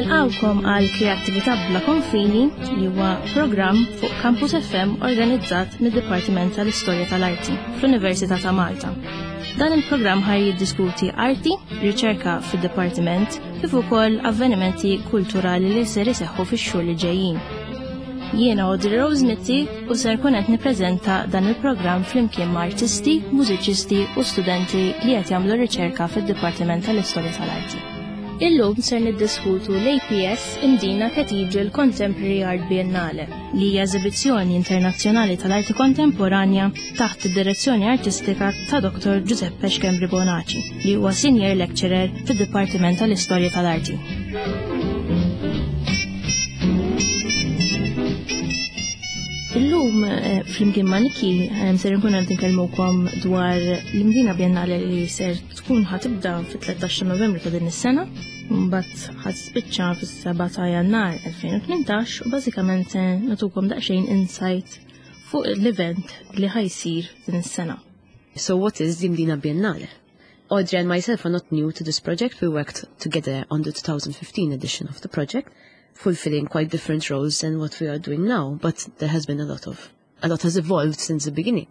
Nilqawkom għal Kreattività bla Konfini li huwa programm fuq Campus FM organizzat mid-Dipartiment tal-Istorja tal-Arti fl-Università ta' Malta. Dan il-programm ħaj jiddiskuti arti, riċerka fid-Dipartiment kif ukoll avvenimenti kulturali li ser iseħħu fix-xhur li ġejjin. Jiena Audrey Rose Mitti u ser kun qed nippreżenta dan il-programm flimkien ma' artisti, mużiċisti u studenti li qed jagħmlu riċerka fid-Dipartiment tal-Istorja tal-Arti. Illum ser niddiskutu l-APS imdina Cathedral Contemporary Art Biennale li hija eżibizzjoni internazzjonali tal-arti kontemporanja taħt id-direzzjoni artistika ta' Dr. Giuseppe Schembri Bonaci li huwa Senior Lecturer fid-Dipartiment tal-Istorja tal-Arti. Illum flimkien ma' Niki ser nkun qed nkellmukom dwar l-imdina Biennale li ser tkun ħatibda fit-13 Novembru ta' din is-sena, mbagħad ħaspiċċa fis-7 ta' Jannar 2018 u bażikament nagħtukom daqsxejn insight fuq l-event li ħajsir din is-sena. So what is the Imdina Biennale? Audrey and myself are not new to this project. We worked together on the 2015 edition of the project, fulfilling quite different roles than what we are doing now, but there has been a lot has evolved since the beginning.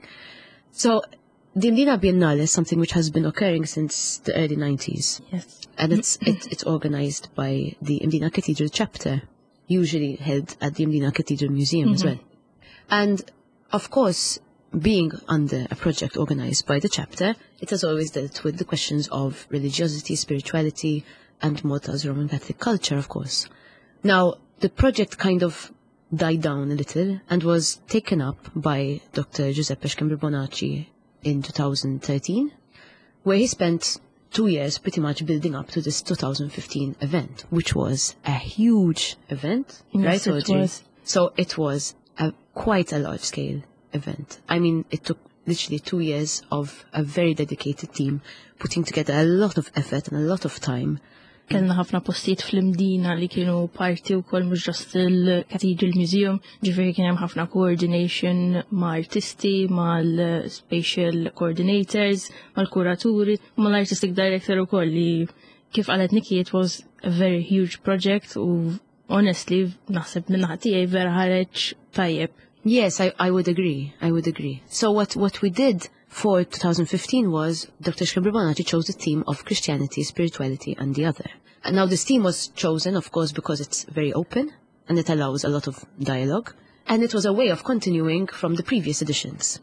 So the Imdina Biennale is something which has been occurring since the early 90s. Yes. And it's organized by the Imdina Cathedral chapter, usually held at the Imdina Cathedral Museum as well. And of course, being under a project organized by the chapter, it has always dealt with the questions of religiosity, spirituality, and Malta's Roman Catholic culture, of course. Now, the project kind of died down a little and was taken up by Dr. Giuseppe Schembri Bonaci in 2013, where he spent 2 years pretty much building up to this 2015 event, which was a huge event, yes, right, Audrey? It was. So it was quite a large-scale event. I mean, it took literally 2 years of a very dedicated team putting together a lot of effort and a lot of time. Kellna ħafna postijiet fl-imdina li kienu parti wkoll mhux ġust il-Cathedral Museum, ġifieri kien hemm ħafna coordination ma' artisti, mal-spatial coordinators, mal-kuraturi, mal-artistic director ukoll li kif qalet Nikki it was a very huge project u honestly naħseb minn naħa tiegħi vera ħareġ tajjeb. Yes, I would agree. I would agree. So what we did for 2015 was Dr. Schembri Bonaci chose a theme of Christianity, spirituality, and the other. And now this theme was chosen, of course, because it's very open and it allows a lot of dialogue. And it was a way of continuing from the previous editions.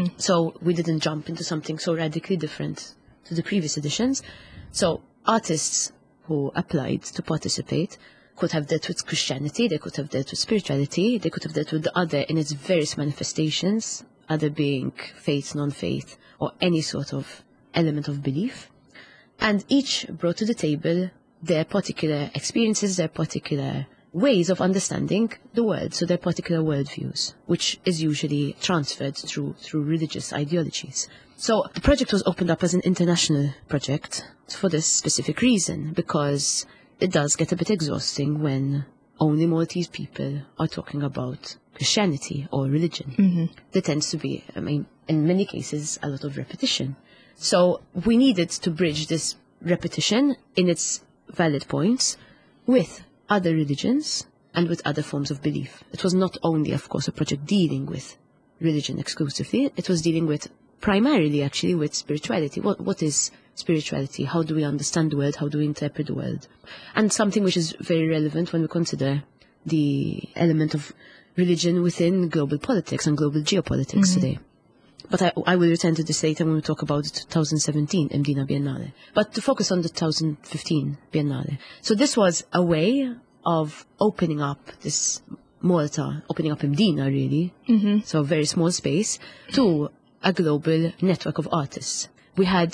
So we didn't jump into something so radically different to the previous editions. So artists who applied to participate could have dealt with Christianity, they could have dealt with spirituality, they could have dealt with the other in its various manifestations, other being faith, non-faith, or any sort of element of belief. And each brought to the table their particular experiences, their particular ways of understanding the world, so their particular worldviews, which is usually transferred through religious ideologies. So the project was opened up as an international project for this specific reason, because it does get a bit exhausting when only Maltese people are talking about Christianity or religion. There tends to be, I mean, in many cases, a lot of repetition. So we needed to bridge this repetition in its valid points with other religions and with other forms of belief. It was not only, of course, a project dealing with religion exclusively, it was dealing with, primarily actually, with spirituality. What is spirituality? How do we understand the world? How do we interpret the world? And something which is very relevant when we consider the element of religion within global politics and global geopolitics today. But I will return to this later when we talk about the 2017 Imdina Biennale. But to focus on the 2015 Biennale. So this was a way of opening up this Malta, opening up Imdina really, so a very small space, to a global network of artists. We had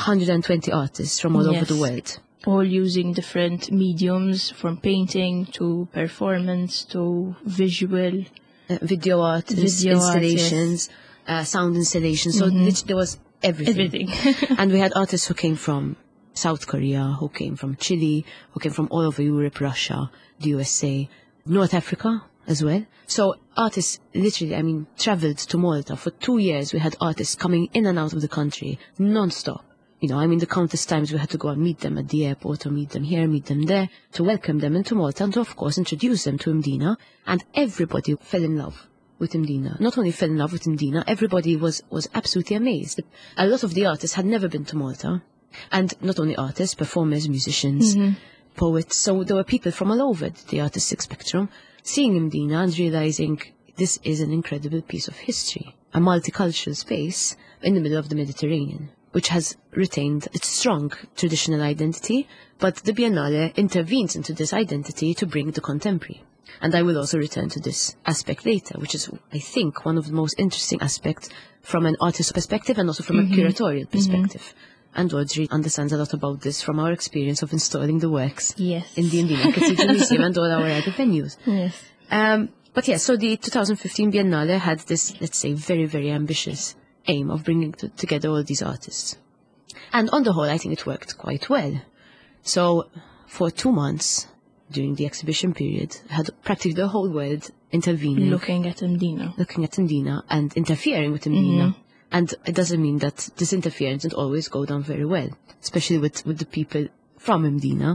120 artists from all over the world. All using different mediums, from painting to performance to visual. Video art, installations, sound installations. So there was everything. And we had artists who came from South Korea, who came from Chile, who came from all over Europe, Russia, the USA, North Africa as well. So artists literally, traveled to Malta. For 2 years we had artists coming in and out of the country non-stop. I mean, the countless times we had to go and meet them at the airport or meet them here, meet them there, to welcome them into Malta and to, of course, introduce them to Mdina. And everybody fell in love with Mdina. Not only fell in love with Mdina, everybody was absolutely amazed. A lot of the artists had never been to Malta. And not only artists, performers, musicians, poets. So there were people from all over the artistic spectrum seeing Mdina and realizing this is an incredible piece of history, a multicultural space in the middle of the Mediterranean, which has retained its strong traditional identity, but the Biennale intervenes into this identity to bring the contemporary. And I will also return to this aspect later, which is, I think, one of the most interesting aspects from an artist's perspective and also from a curatorial perspective. And Audrey understands a lot about this from our experience of installing the works in the Mdina Cathedral Museum and all our other venues. But yeah, so the 2015 Biennale had this, let's say, very, very ambitious aim of bringing together all these artists. And on the whole, I think it worked quite well. So for 2 months during the exhibition period, had practically the whole world intervening. Looking at Mdina and interfering with Mdina. And it doesn't mean that this interference didn't always go down very well, especially with the people from Mdina.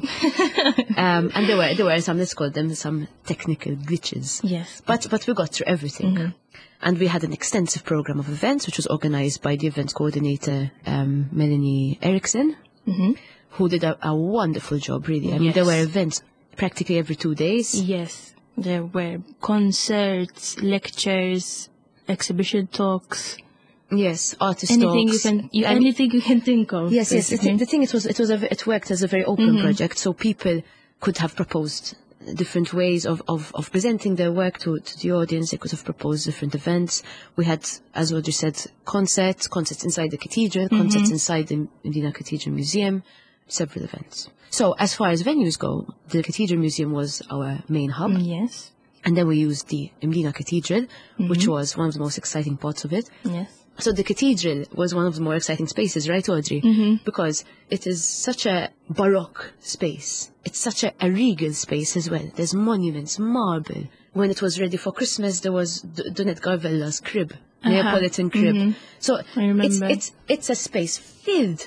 And there were some, let's call them some technical glitches. Yes. But we got through everything. And we had an extensive program of events, which was organized by the events coordinator, Melanie Eriksson, who did a wonderful job, really. I mean, there were events practically every 2 days. Yes. There were concerts, lectures, exhibition talks. Yes, artist anything talks. Anything you can think of. Yes. The thing it worked as a very open project, so people could have proposed different ways of presenting their work to the audience. They could have proposed different events. We had, as Audrey said, concerts inside the cathedral, concerts inside the Mdina Cathedral Museum, several events. So as far as venues go, the Cathedral Museum was our main hub. Yes. And then we used the Mdina Cathedral, which was one of the most exciting parts of it. Yes. So the cathedral was one of the more exciting spaces, right, Audrey? Because it is such a Baroque space. It's such a regal space as well. There's monuments, marble. When it was ready for Christmas, there was Donette Garvella's crib, Neapolitan crib. So I remember. it's a space filled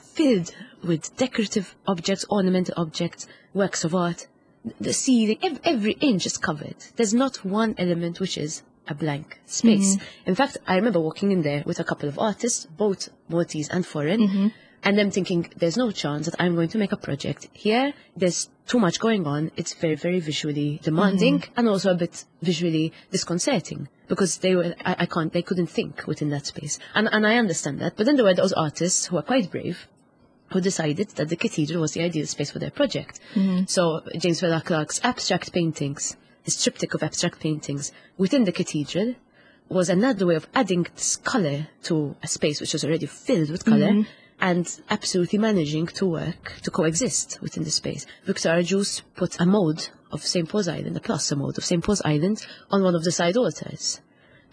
with decorative objects, ornamental objects, works of art. The ceiling, every inch is covered. There's not one element which is a blank space. In fact, I remember walking in there with a couple of artists, both Maltese and foreign, and them thinking, there's no chance that I'm going to make a project here. There's too much going on. It's very, very visually demanding and also a bit visually disconcerting because they couldn't think within that space. And I understand that. But then there were those artists who are quite brave, who decided that the cathedral was the ideal space for their project. So James Vella Clark's abstract paintings, his triptych of abstract paintings within the cathedral, was another way of adding this colour to a space which was already filled with colour and absolutely managing to coexist within the space. Victor Arjus put a mould of St. Paul's Island, a plaster mould of St. Paul's Island, on one of the side altars.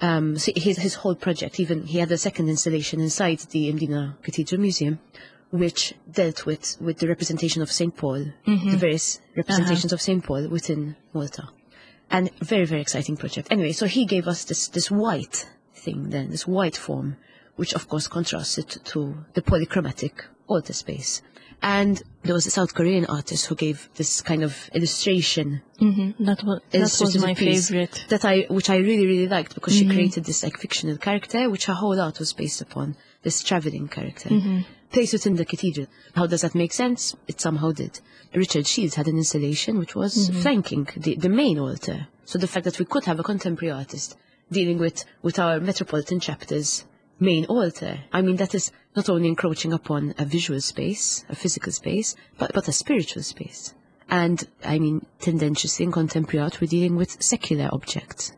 So his whole project, he had a second installation inside the Mdina Cathedral Museum, which dealt with the representation of St. Paul, the various representations of St. Paul within Malta. And very, very exciting project. Anyway, so he gave us this white thing then, this white form, which of course contrasted to the polychromatic altar space. And there was a South Korean artist who gave this kind of illustration. That was my favorite. Which I really, really liked because she created this like fictional character, which her whole art was based upon, this traveling character. Placed within the cathedral. How does that make sense? It somehow did. Richard Shields had an installation which was flanking the main altar. So the fact that we could have a contemporary artist dealing with our Metropolitan Chapter's main altar, I mean, that is not only encroaching upon a visual space, a physical space, but a spiritual space. And, I mean, tendentiously in contemporary art, we're dealing with secular objects.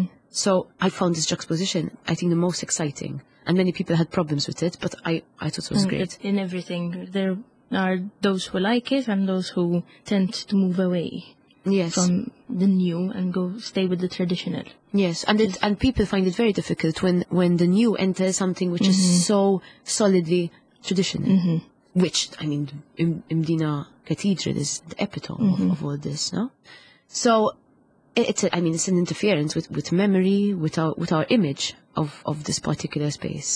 So I found this juxtaposition, I think, the most exciting. And many people had problems with it, but I thought it was great. In everything, there are those who like it and those who tend to move away from the new and stay with the traditional. Yes, and people find it very difficult when the new enters something which is so solidly traditional. Which, I mean, Mdina Cathedral is the epitome of all this, no? So it's an interference with memory, with our image of this particular space.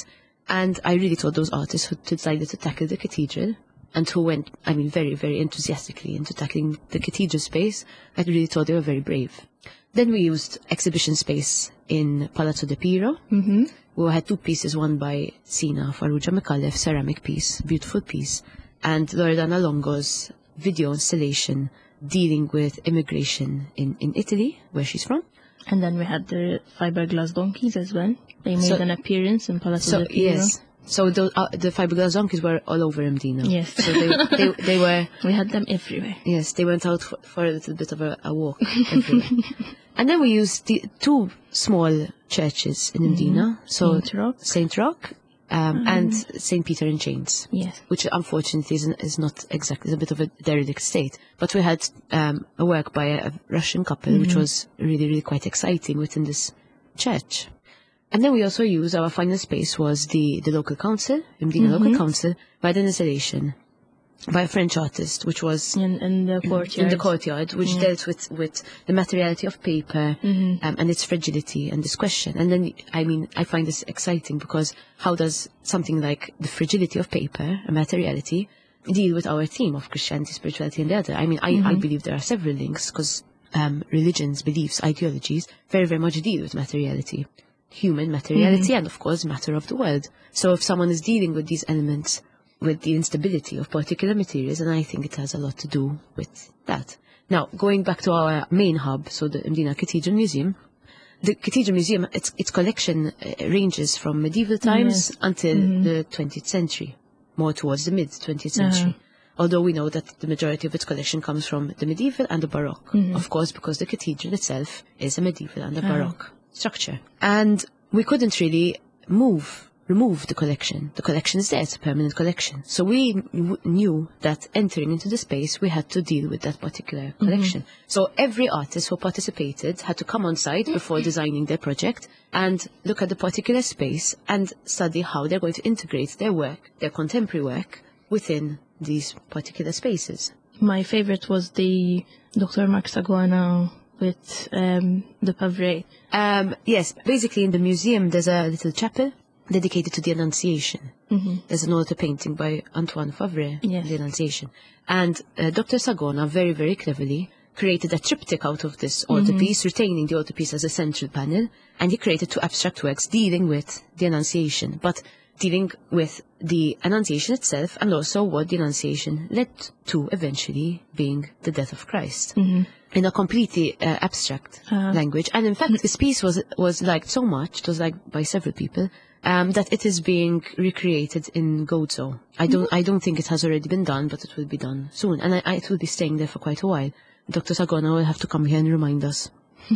And I really thought those artists who decided to tackle the cathedral and who went, very, very enthusiastically into tackling the cathedral space, I really thought they were very brave. Then we used exhibition space in Palazzo de Piro. We had 2 pieces, one by Sina Farrugia McAuliffe, ceramic piece, beautiful piece, and Loredana Longo's video installation dealing with immigration in Italy, where she's from. And then we had the fiberglass donkeys as well. They made an appearance in Palazzo de Piro. Yes. So the fiberglass donkeys were all over Mdina. Yes. So they were... We had them everywhere. Yes, they went out for a little bit of a walk everywhere. And then we used the 2 small churches in Mdina. So Saint Roch and Saint Peter in Chains. Yes. Which unfortunately is not exactly, it's a bit of a derelict state. But we had a work by a Russian couple, which was really, really quite exciting within this church. And then we also used, our final space was the local council, Mdina Local Council, by the installation by a French artist, which was in the courtyard. In the courtyard, which dealt with the materiality of paper and its fragility and this question. And then, I find this exciting because how does something like the fragility of paper and materiality deal with our theme of Christianity, spirituality, and the other? I believe there are several links because religions, beliefs, ideologies very, very much deal with materiality. Human materiality and, of course, matter of the world. So if someone is dealing with these elements, with the instability of particular materials, and I think it has a lot to do with that. Now, going back to our main hub, so the Mdina Cathedral Museum, the Cathedral Museum, its collection ranges from medieval times until the 20th century, more towards the mid-20th century. Although we know that the majority of its collection comes from the medieval and the Baroque, of course, because the cathedral itself is a medieval and a Baroque structure. And we couldn't really remove the collection. The collection is there, it's a permanent collection. So we knew that entering into the space, we had to deal with that particular collection. So every artist who participated had to come on site before designing their project and look at the particular space and study how they're going to integrate their work, their contemporary work, within these particular spaces. My favorite was the Dr. Mark Sagona with the Pavre. Yes, basically in the museum there's a little chapel dedicated to the Annunciation. There's an altar painting by Antoine Favre, the Annunciation. And Dr. Sagona very, very cleverly created a triptych out of this altarpiece, retaining the altarpiece as a central panel, and he created 2 abstract works dealing with the Annunciation, but dealing with the Annunciation itself and also what the Annunciation led to eventually being the death of Christ. In a completely abstract language. And in fact, this piece was liked so much, it was liked by several people, that it is being recreated in Gozo. I don't think it has already been done, but it will be done soon. And it will be staying there for quite a while. Dr. Sagona will have to come here and remind us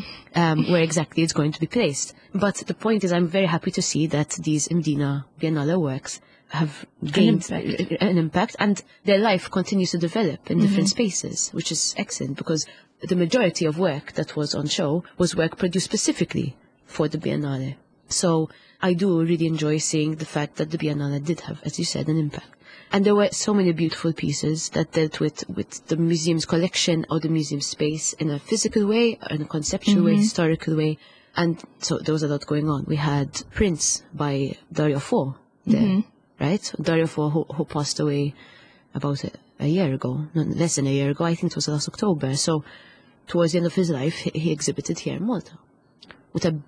where exactly it's going to be placed. But the point is, I'm very happy to see that these Mdina Biennale works have gained an impact, and their life continues to develop in different spaces, which is excellent because the majority of work that was on show was work produced specifically for the Biennale. So I do really enjoy seeing the fact that the Biennale did have, as you said, an impact. And there were so many beautiful pieces that dealt with the museum's collection or the museum space in a physical way, in a conceptual way, historical way. And so there was a lot going on. We had prints by Dario Fo there, right? Dario Fo, who passed away about a year ago, no, less than a year ago. I think it was last October. So towards the end of his life, he exhibited here in Malta with a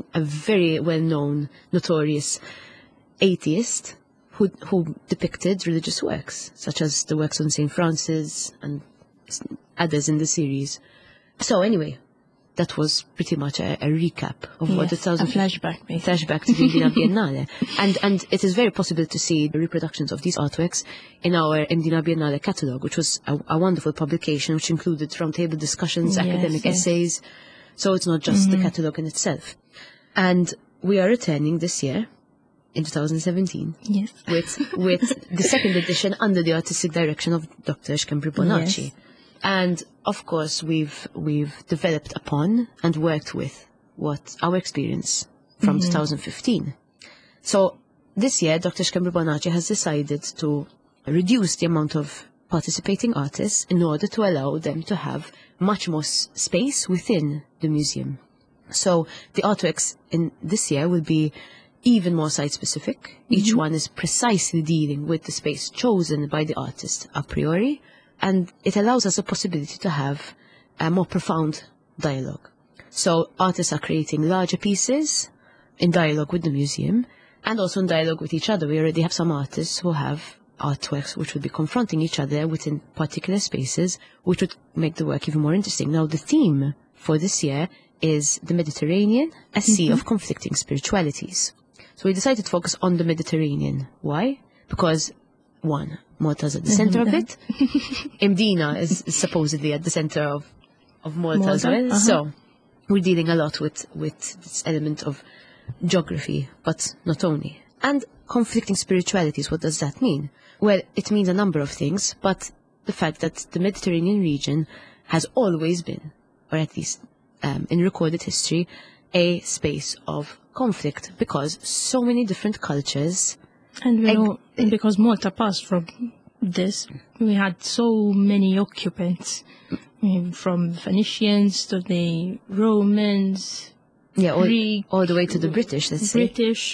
very well-known, notorious atheist who depicted religious works, such as the works on St. Francis and others in the series. So anyway, that was pretty much a recap of what the flashback to the Mdina Biennale. And it is very possible to see the reproductions of these artworks in our Mdina Biennale catalogue, which was a wonderful publication which included roundtable discussions, academic essays. So it's not just the catalogue in itself. And we are returning this year, in 2017, with the second edition under the artistic direction of Dr. Shkembri Bonacci. Yes. And of course, we've developed upon and worked with what our experience from 2015. So this year, Dr. Shkembri Bonacci has decided to reduce the amount of participating artists in order to allow them to have much more space within the museum. So the artworks in this year will be even more site-specific. Each one is precisely dealing with the space chosen by the artist a priori, and it allows us a possibility to have a more profound dialogue. So artists are creating larger pieces in dialogue with the museum and also in dialogue with each other. We already have some artists who have artworks which would be confronting each other within particular spaces, which would make the work even more interesting. Now, the theme for this year is the Mediterranean, a sea of conflicting spiritualities. So we decided to focus on the Mediterranean. Why? Because, one, Malta's at the center of it. Mdina is supposedly at the center of Malta as well. So we're dealing a lot with this element of geography, but not only. And conflicting spiritualities, what does that mean? Well, it means a number of things, but the fact that the Mediterranean region has always been, or at least in recorded history, a space of conflict, because so many different cultures... And we know, because Malta passed from this, we had so many occupants, from Phoenicians to the Romans, Greek, all the way to the British, let's say. British.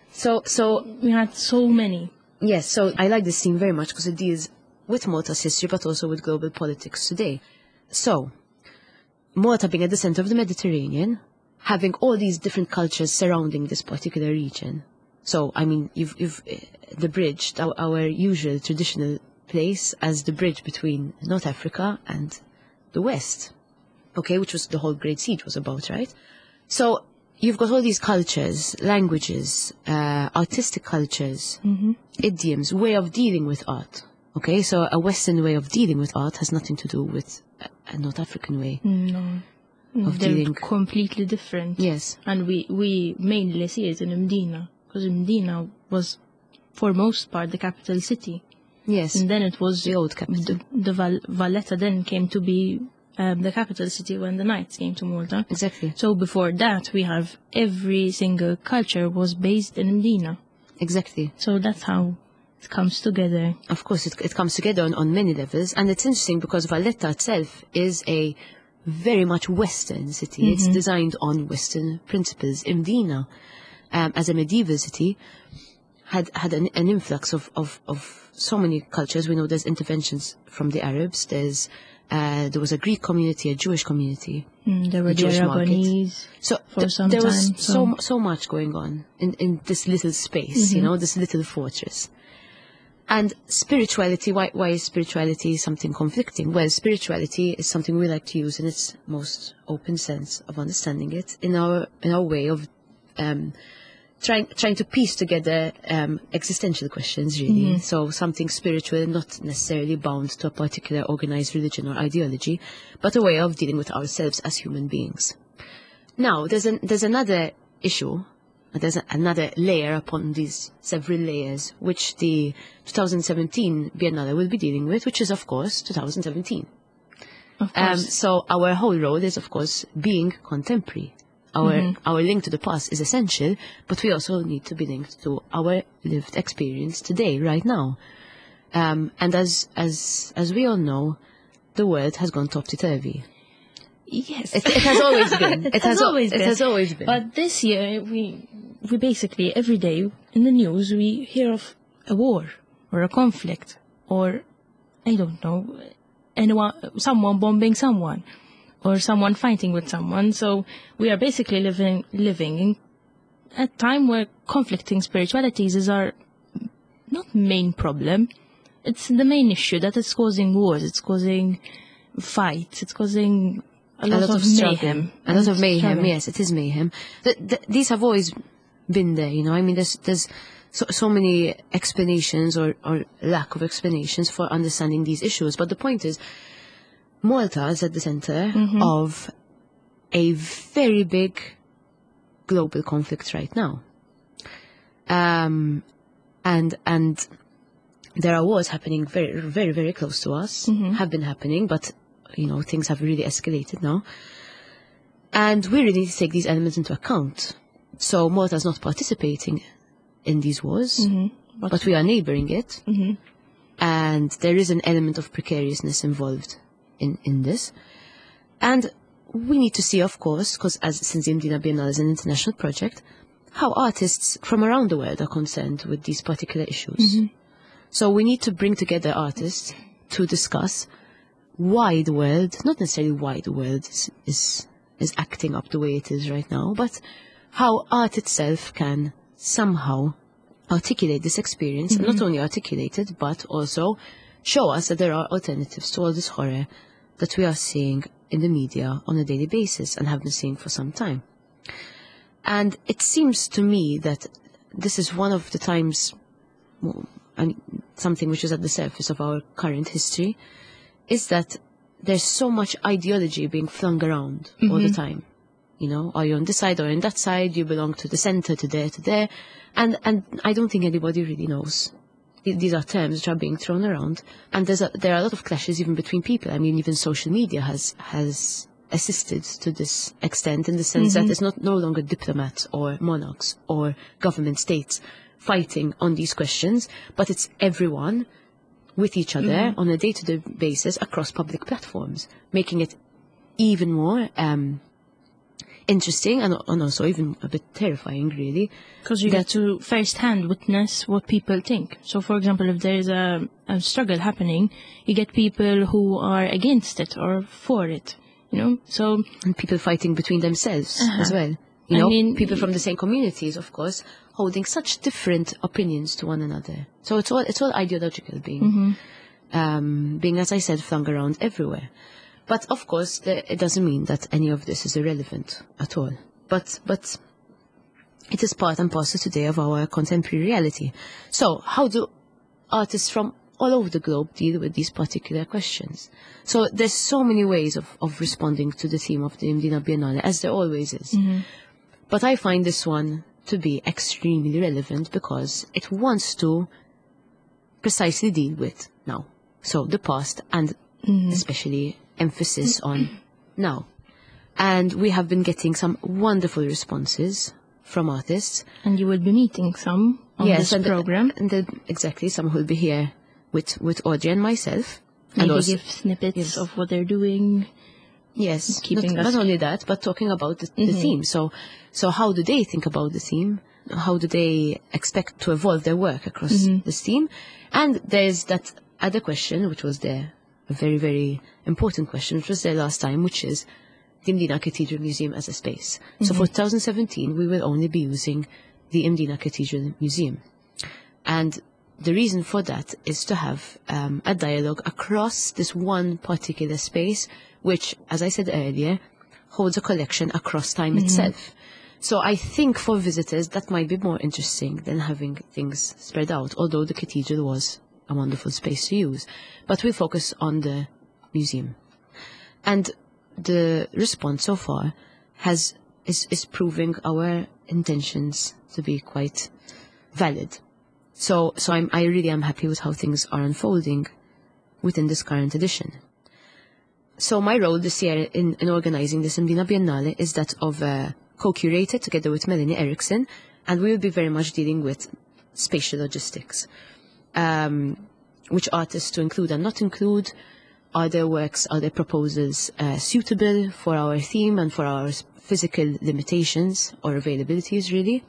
So we had so many. Yes, so I like this theme very much because it deals with Malta's history, but also with global politics today. So, Malta being at the center of the Mediterranean, having all these different cultures surrounding this particular region. So, I mean, you've the bridge, our usual traditional place as the bridge between North Africa and the West, okay, which was the whole Great Siege was about, right? So, you've got all these cultures, languages, artistic cultures, idioms, way of dealing with art. Okay, so a Western way of dealing with art has nothing to do with a North African way. No. They're completely different. Yes. And we mainly see it in Mdina, because Mdina was, for most part, the capital city. Yes. And then it was... the old capital. The Valletta then came to be the capital city when the Knights came to Malta. Exactly. So before that, we have every single culture was based in Mdina. Exactly. So that's how it comes together. Of course, it comes together on many levels. And it's interesting because Valletta itself is a very much Western city. It's designed on Western principles. Mdina, as a medieval city, had an influx of so many cultures. We know there's interventions from the Arabs. There was a Greek community, a Jewish community. There were the Aragonese. So there was so much going on in this little space, this little fortress. And spirituality, why is spirituality something conflicting? Well, spirituality is something we like to use in its most open sense of understanding it, in our way of trying to piece together existential questions, really. So something spiritual, not necessarily bound to a particular organized religion or ideology, but a way of dealing with ourselves as human beings. Now, there's another issue, there's another layer upon these several layers, which the 2017 Biennale will be dealing with, which is, of course, 2017. Of course. So our whole role is, of course, being contemporary. Our link to the past is essential, but we also need to be linked to our lived experience today, right now. And as we all know, the world has gone topsy-turvy. Yes. It has always been. It has always been. But this year, we basically, every day in the news, we hear of a war or a conflict or, I don't know, someone bombing someone, or someone fighting with someone. So we are basically living in a time where conflicting spiritualities is our not main problem. It's the main issue that is causing wars. It's causing fights. It's causing a lot of mayhem. A lot of mayhem. Yes, it is mayhem. These have always been there. I mean, there's so many explanations or lack of explanations for understanding these issues. But the point is, Malta is at the center of a very big global conflict right now. And there are wars happening very, very, very close to us, have been happening, but, things have really escalated now. And we really need to take these elements into account. So Malta is not participating in these wars, but we are neighboring it. And there is an element of precariousness involved in this. And we need to see, of course, because since the Mdina Biennale is an international project, how artists from around the world are concerned with these particular issues. So we need to bring together artists to discuss why the world, not necessarily why the world is acting up the way it is right now, but how art itself can somehow articulate this experience, and not only articulate it, but also show us that there are alternatives to all this horror that we are seeing in the media on a daily basis and have been seeing for some time. And it seems to me that this is one of the times, something which is at the surface of our current history, is that there's so much ideology being flung around all the time. You know, are you on this side or on that side? You belong to the center, to there. And I don't think anybody really knows. These are terms which are being thrown around. And there are a lot of clashes even between people. I mean, even social media has assisted to this extent, in the sense that it's no longer diplomats or monarchs or government states fighting on these questions, but it's everyone with each other on a day-to-day basis across public platforms, making it even more interesting and also even a bit terrifying, really. Because you get to first-hand witness what people think. So, for example, if there is a struggle happening, you get people who are against it or for it, you know. So, and people fighting between themselves as well. You know, people from the same communities, of course, holding such different opinions to one another. So it's all ideological, being, as I said, flung around everywhere. But of course, it doesn't mean that any of this is irrelevant at all. But it is part and parcel today of our contemporary reality. So how do artists from all over the globe deal with these particular questions? So there's so many ways of responding to the theme of the Mdina Biennale, as there always is. But I find this one to be extremely relevant because it wants to precisely deal with now. So the past, and especially emphasis on now. And we have been getting some wonderful responses from artists. And you will be meeting some on this program. Exactly, some who will be here with Audrey and myself. Maybe and also give snippets of what they're doing. Yes, not only that, but talking about the theme. So how do they think about the theme? How do they expect to evolve their work across this theme? And there's that other question, which was there, a very, very important question, which was there last time, which is the Mdina Cathedral Museum as a space. So for 2017, we will only be using the Mdina Cathedral Museum. And the reason for that is to have a dialogue across this one particular space, which, as I said earlier, holds a collection across time itself. So I think for visitors that might be more interesting than having things spread out, although the cathedral was a wonderful space to use. But we focus on the museum. And the response so far is proving our intentions to be quite valid. So I really am happy with how things are unfolding within this current edition. So my role this year in organizing this Mdina Biennale is that of co-curator together with Melanie Eriksson, and we will be very much dealing with spatial logistics. Which artists to include and not include, are their works, are their proposals suitable for our theme and for our physical limitations or availabilities, really.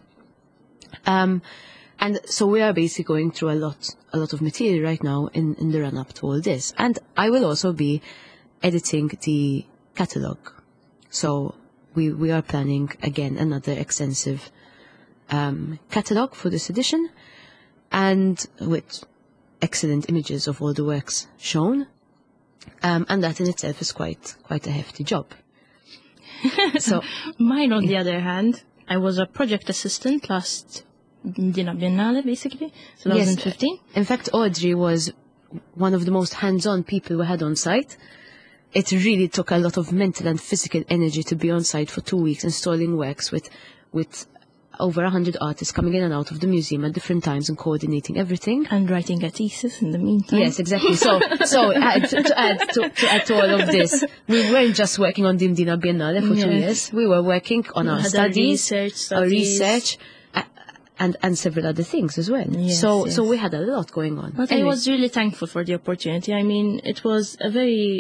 And so we are basically going through a lot of material right now in the run-up to all this. And I will also be editing the catalogue. So we are planning, again, another extensive catalogue for this edition, and with excellent images of all the works shown. And that in itself is quite a hefty job. So mine, on the other hand, I was a project assistant last Mdina Biennale, basically, 2015. Yes, in fact, Audrey was one of the most hands-on people we had on site. It really took a lot of mental and physical energy to be on site for 2 weeks installing works with over 100 artists coming in and out of the museum at different times and coordinating everything. And writing a thesis in the meantime. Yes, exactly. So to add to all of this, we weren't just working on the Mdina Biennale for 2 years. We were working on our studies, our research, and several other things as well. Yes, so we had a lot going on. But anyway, I was really thankful for the opportunity. I mean, it was a very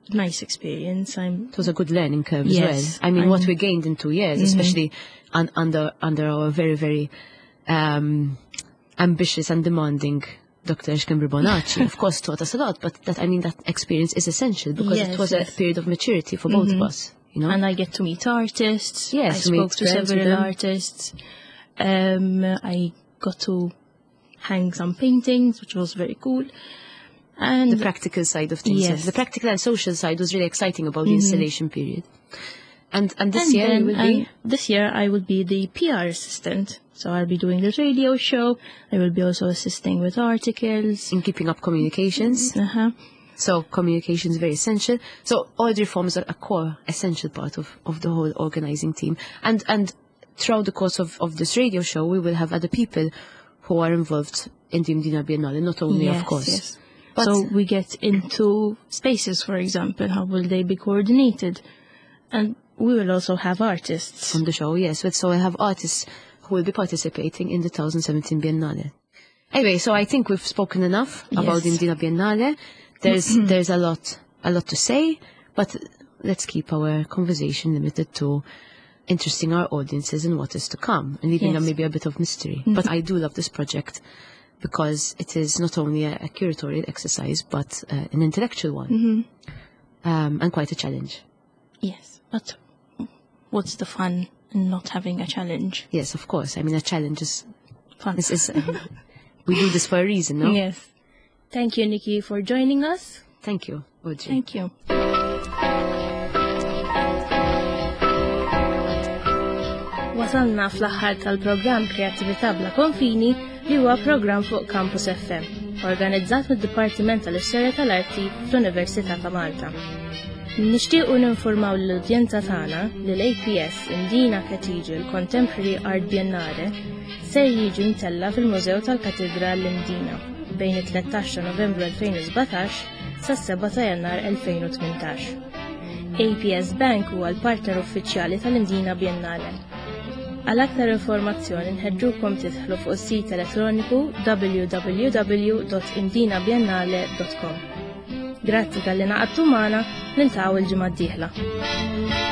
nice experience. It was a good learning curve Yes, as well. I mean, what we gained in 2 years, especially under our very, very ambitious and demanding Dr. Eshkembri Bonacci, of course, taught us a lot, but that experience is essential because it was a period of maturity for both of us. You know? And I get to meet artists. Yes, I spoke to several artists. I got to hang some paintings, which was very cool. And the practical side of things. Yes. The practical and social side was really exciting about the installation period. And this year I will be the PR assistant. So I'll be doing the radio show. I will be also assisting with articles. in keeping up communications. So communication is very essential. So audio forms are a core, essential part of the whole organizing team. And throughout the course of this radio show, we will have other people who are involved in the Mdina Biennale, not only, of course. Yes. But so we get into spaces, for example. How will they be coordinated? And we will also have artists. On the show, yes. So I have artists who will be participating in the 2017 Biennale. Anyway, so I think we've spoken enough about the Mdina Biennale. There's a lot to say, but let's keep our conversation limited to interesting our audiences in what is to come and leaving them maybe a bit of mystery. But I do love this project because it is not only a curatorial exercise, but an intellectual one and quite a challenge. Yes, but what's the fun in not having a challenge? Yes, of course. I mean, a challenge is fun. We do this for a reason, no? Yes. Thank you, Nikki, for joining us. Thank you, Audrey. Thank you. Wasalna fl-aħħar tal-programm Kreattività bla konfini li huwa programm fuq Campus FM, organizzat mid-Dipartiment tal-Istorja tal-Arti fl-Università ta' Malta. Nixtiequ ninformaw l-udjenza tagħna li l-APS Mdina Cathedral Contemporary Art Biennale ser jiġi mtella fil-Mużew tal-Katedra l-Mdina bejn it-13 ta' Novembru 2017 sas-7 ta' Jannar 2018. APS Bank huwa l-partner uffiċjali tal-Mdina Biennale. Għal aktar informazzjoni nħeġġukom tidħlu fuq is-sit elettroniku www.imdinabiennale.com. Grazzi tal-li naqadtu magħna, niltaqgħu il-ġimgħa d-dieħla.